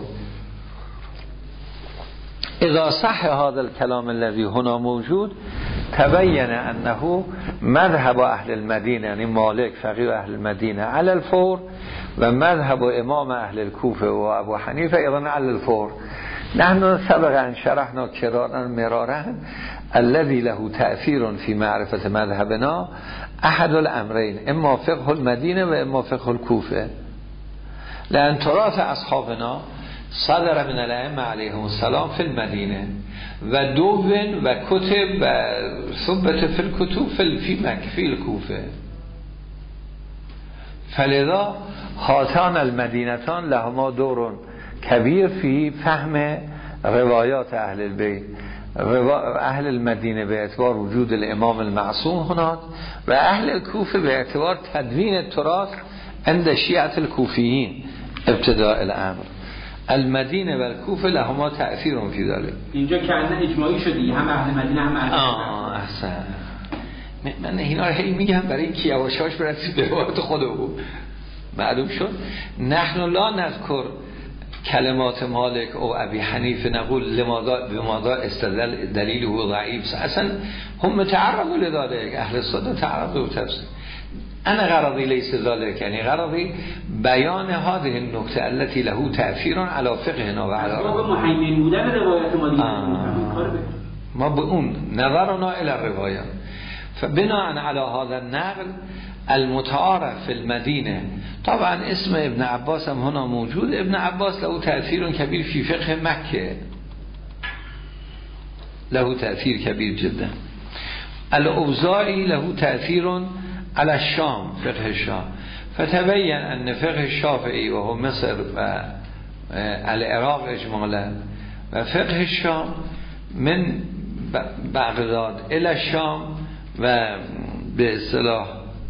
اذا صح هذا الكلام الذي هنا موجود تبين انه مذهب اهل المدینه، یعنی مالک فقیه اهل المدینه علی الفور و مذهب امام اهل الکوفه و ابو حنیفه ایضا علی الفور. نحن سبقا شرحنا کرارا مرارا الذي له تأثیر فی معرفت مذهبنا احد الامرین، اما فقه المدینه و اما فقه الکوفه، لأن تراث اصحابنا صدر من الائمه علیهم السلام فی المدینه و دون و کتب و ثبت فی الکتب فی الکوفه. فلذا هاتان المدینتان لهما دور کبیر فی فهم روایات اهل البیت. اهل المدینه به اعتبار وجود الامام المعصوم هناك و اهل الکوفه به اعتبار تدوین التراث عند شیعة الکوفیین ابتداء الامر. المدینه و الکوفه لهما تأثیر فی ذلك. اینجا کنه اجماعی شدی هم اهل مدینه هم اهل احسن. من اینا رو هی میگم برای اینکه یواشاش برسید به روایت خودمون معلوم شد. نحن لا نذکر کلمات مالک او ابی حنیفه نقول لماذا استدل دلیل هو ضعیف، اصلا هم تعرضوا لذلك، اهل السنه تعرضوا تفسیر. انا غرضی لیس ذلك، یعنی غرضی بیان هذه النکته التي له تأثیر علی فقهنا و علی محیمین بودن روایت ما به اون نظرنا الى الروایات. فبناء على هذا النقل المتعارف في المدینه، طبعا اسم ابن عباس هم هنا موجود. ابن عباس له تأثیر کبیر فی فقه مکه، له تأثیر کبیر جدا. الاوزاعی له تأثیر على الشام، فقه الشام. فتبین ان فقه الشافعی و هو مصر و العراق اجمالا و فقه الشام من بغداد الى الشام و به اصطلاح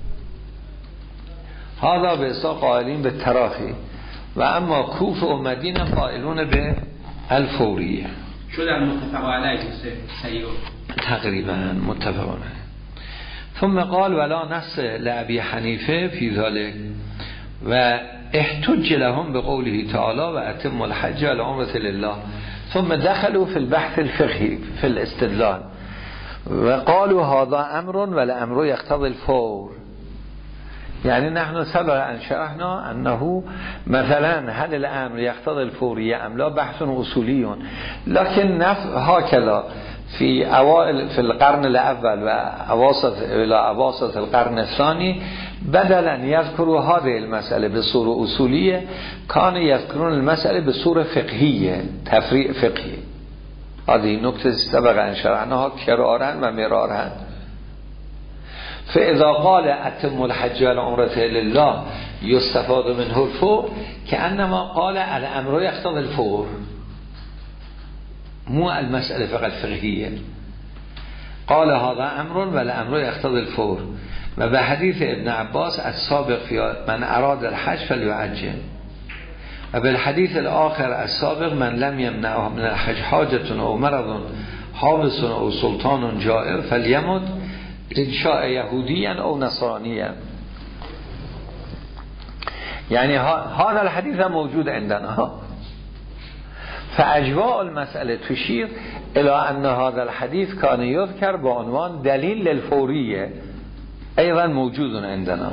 هذا به اصطلاح قائلین به تراخی و اما کوفه و مدینه قائلون به الفوریه. شد متفق علیه سیو تقریبا متفق علیه. ثم قال ولا نص لابی حنیفه فی ذلك و احتج لهم بقوله تعالی و اتم الحج والعمرة لله. ثم دخلوا في البحث الفقهي في الاستدلال و قالوا هذا امر والامر يقتضي الفور. يعني نحن سبق ان شرحنا انه مثلا هل الامر يقتضي الفورية ام لا بحث اصولي، لكن هكذا في اوائل في القرن الاول و اواسط القرن الثاني بدلا يذكروا هذه المسألة بصورة اصولية كان يذكرون المسألة بصورة فقهية، تفريع فقهي. هذه نکته سبق ان شرحناها کرارا و مرارا. فاذا قال اتم الحج والعمرة لله يستفاد منه الفور كأنما قال الامر يقتضي الفور، مو المسألة فقط فقهية. قال هذا امر والامر يقتضي الفور. و به حدیث ابن عباس السابق في من اراد الحج فليعجل. و بالحديث الآخر السابق من لم يمنعه من الحج حاجة او مرض حابس او سلطان جائر فليمت ان شاء يهوديا او نصرانيا. يعني هذا الحديث موجود عندنا. فاجواء المسألة تشير الى ان هذا الحديث كان يذكر بعنوان دليل للفورية ايضا موجود عندنا.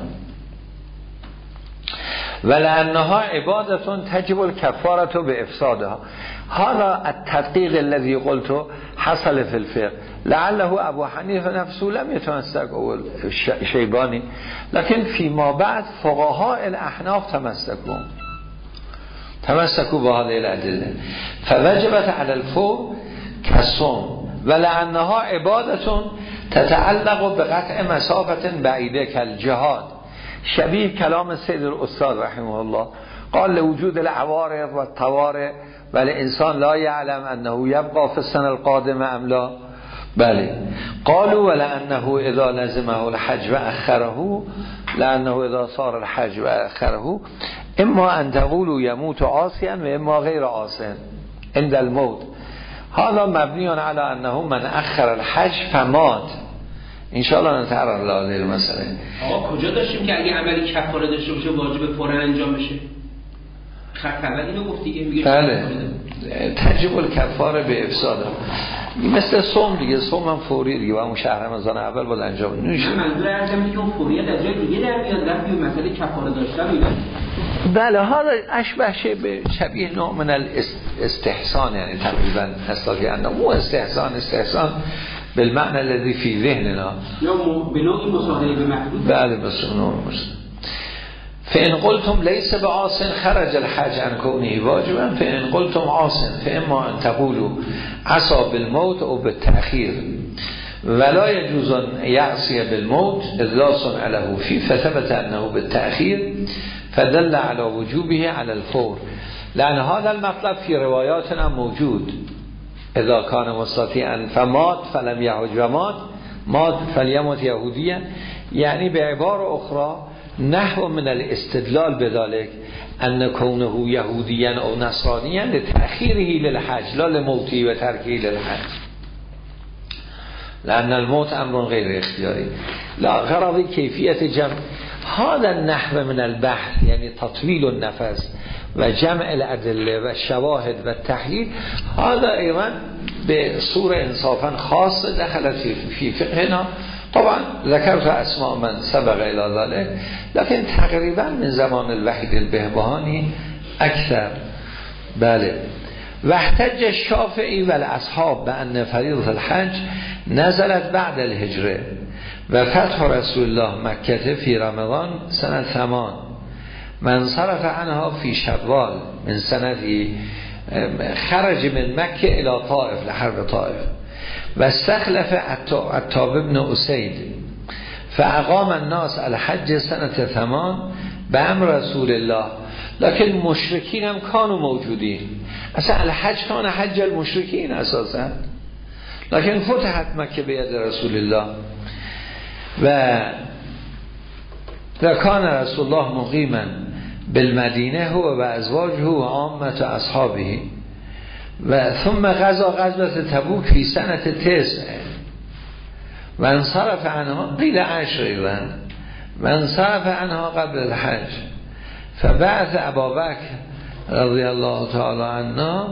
ولأنها عبادة تجب الكفارة بإفسادها. هذا التدقيق الذي قلته حصل في الفقه، لعله أبو حنيفة نفسه لم يتمسك أو الشيباني، لكن فيما بعد فقهاء الأحناف تمسكوا بهذه الأدلة. فوجبت على الفور کسوم ولعنها عبادتون تتعلق به قطع مسافت بعیده کالجهاد. شبیه کلام سید الاستاد رحمه الله قال لوجود العوارض و الطوارئ ولی انسان لا یعلم انه یبقى فی السنه القادمه ام لا. بله قالوا ولانه اذا لزمه الحج و اخره لانه اذا صار الحج و اخره اما ان تقولوا يموت عاصيا و اما غیر عاصٍ عند الموت. هذا مبنی على انه من اخر الحج فمات. ان شاء الله نتعرض له المساله. آقا کجا داشتیم که اگه عملی کفاره داشته باشه واجب فوراً انجام بشه؟ خط اول اینو گفت دیگه میگه بله تجب الکفاره به افساد مثل صوم دیگه. صوم هم فوری دیگه و اون شهر رمضان اول باید انجام نمیشه. منظور ارزم اینه که اون فوریت از جای دیگه در میاد در بیاد مسئله کفاره داشتن اینا. بله حالا اشبه به شبیه نوع من الاستحسان یعنی تقریبا اصلاحی انه استحسان بالمعنى الذي في ذهننا یا به نوعی مصاحبه به محدود. بله مثل نوع فإن قلتم ليس بعاص خرج الحج عن كونه واجبا فإن قلتم عاص فإما أن تقولوا عصى بالموت أو بالتأخير ولا يجوز أن يعصي بالموت إذ لا صنع له فيه فثبت أنه بالتأخير فدل على وجوبه على الفور. لأن هذا المطلب في رواياتنا موجود اذا كان مستطيعا فمات فلم يحج ومات مات فليمت يهوديا. يعني بعبارة أخرى نحو من الاستدلال بذلك ان كونه يهوديا او نصرانيا لتأخيره للحج لا لموته و تركه للحج لأن الموت امر غير اختياري. لا غرض كيفية جمع هذا النحو من البحث يعني تطويل النفس و جمع الأدلة و الشواهد و التحلیل هذا ايضا بصورة انصافا خاص دخلت في فقهنا. طبعا ذكرت اسماء من سبق الى ذلك لكن تقریبا من زمان الوحید البهبهانی اکثر. بله واحتج الشافعی و الاصحاب بان فریضه الحج نزلت بعد الهجره و فتح رسول الله مکه فی رمضان سنه 8 من صرف عنها فی شوال من سنتی خرج من مکه الى طائف لحرب طائف و استخلف عتاب بن اسید فاقام الناس الحج سنه 8 به امر رسول الله. لكن مشرکین هم کانوا موجودین. اصلا الحج کان حج المشرکین اساسا لكن فتحت مکه به ید رسول الله و کان رسول الله مقیما بالمدینه هو و ازواجه و عامه اصحابه و ثم غزا غزوه تبوک فی سنه 9 و انصرف عنها قیل 10 و انصرف عنها قبل الحج فبعث ابابکر رضی الله تعالی عنه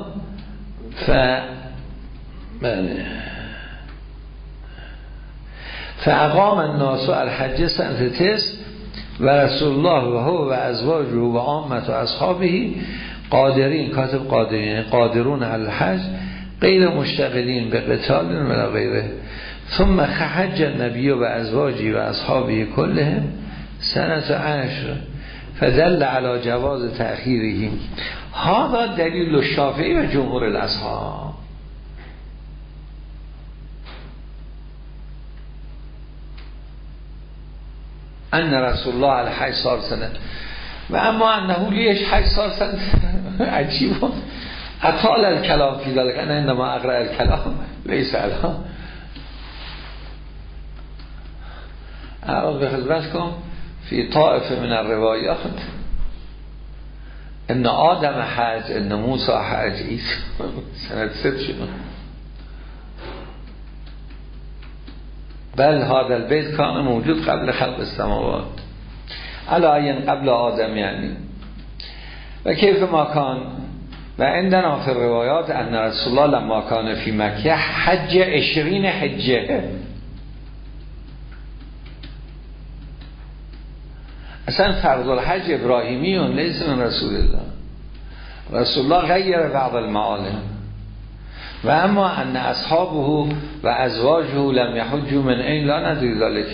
فاقام الناس الحج سنه 9 و رسول الله و هو و ازواجه و عامه اصحابه قادرین کاتب قادرین قادرون علی الحج غیر مشتغلین به قتال ولا غیره. ثم حج النبی و ازواجی و اصحابه كلهم سنه 10 فدل على جواز تأخیره. هذا دلیل الشافعی و جمهور الاصحاب. ان رسول الله الحج صار سنه و اما انه لیش حج صار سنه عجیب اطال الکلام فی ذلك انا انما اقرأ الکلام لیس الان اعوذ بخدمتكم فی طائف من الروایات ان آدم حج ان موسی حج سنه 6 شد. بل هذا البيت كان موجود قبل خلق السماوات على قبل آدم يعني و كيف ما كان و عندنا في الروايات ان رسول الله لما كان في مكة حج 20 حجه. اصلا فرض الحج ابراهیمی ليس من رسول الله. رسول الله غير بعض المعالم و اما ان اصحابه و ازواجه لم يحجوا من این لا ندری ذلك.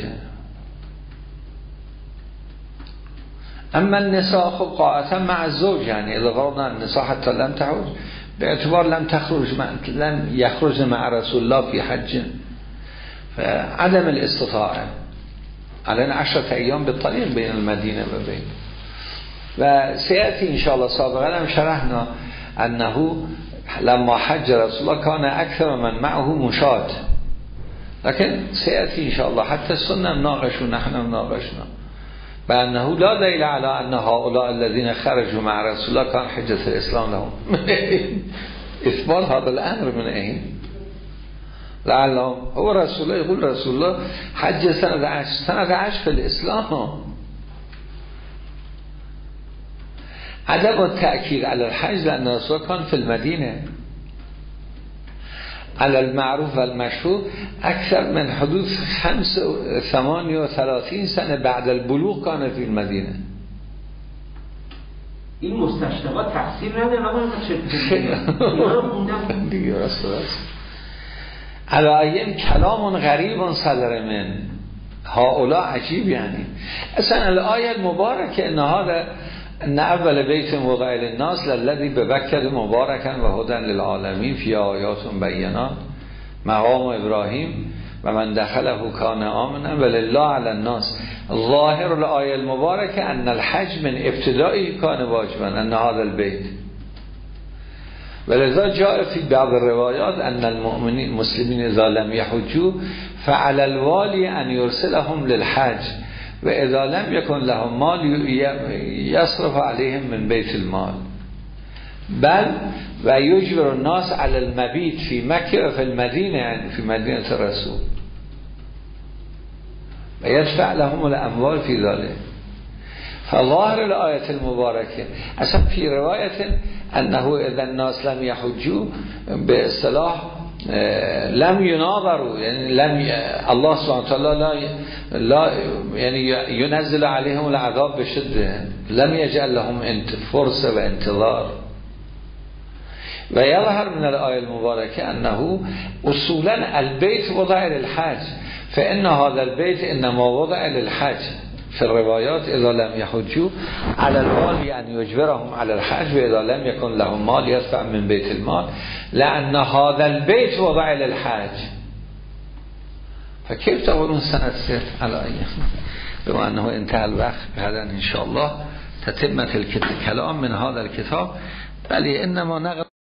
اما النساء خب قاعدتا مع الزوج يعني اذا فرضنا النساء حتى لم تحج به اعتبار لم یخرج مع رسول الله فی حج عدم الاستطاعه الان 10 ایام به طریق بین المدینه و بین و سیأتی انشاءالله سابقا هم شرحنا انه لما حج رسول الله کان اکثر من معه مشاة لكن سیأتی انشاءالله حتی سنة ناقش و نحن ناقشنا بأنه لا دلیل على ان هؤلاء الذين خرجوا مع رسول الله كان حجة الاسلام لهم اثبات هذا الامر من اين لعلهم هو رسول الله يقول رسول الله حج سنة 10 في الاسلام عدم التأكيد على الحج لأن رسول الله كان في المدينة على المعروف والمشهور أكثر من حدود 38 سنة بعد البلوغ كان في المدينة. این مستشرقات تفسیر نداره نباید چه دیگه رسول علایهم کلام غریب صدر من هؤلاء عجیب یعنی اصلا الآیه المبارکه ان اول بیت وضع للناس للذی ببکر مبارکا و هدی للعالمین فی آیات بینات مقام ابراهیم و من دخله کان آمنا ولله علی الناس ظاهر الآیه المبارکه ان الحج من ابتدائی کان واجبا ان هذا البیت ولذا جاء فی بعض الروایات ان المسلمین اذا لم یحجوا فعلى الوالی ان یرسلهم للحج و اذا لم یکن لهم مال یصرف علیهم من بیت المال بل و یجبر الناس علی المبیت فی مکه و فی المدینه یعنی فی مدینه رسول و یدفع لهم الاموال فی ذلك فظاهر الآیت المبارکه اصلا فی روایت انه اذا الناس لم یحجوا به اصطلاح لم یناظروا یعنی الله سبحانه وتعالى لا یعنی ينزل عليهم العذاب بشده لم يجعل لهم فرصه و انتظار و یظهر من الآیه المبارکه انه اصولا البيت وضع للحج فان هذا البيت انما وضع للحج في الروايات اذا لم يحجوا على الوالي ان يجبرهم على الحج و اذا لم يكن لهم مال يدفع من بيت المال لان هذا البيت وضع للحج فكيف تقولون سنة 6 على أيه بما أنه انتهى الوقت غدا إن شاء الله تتمة الكلام من هذا الكتاب بل إنما نقل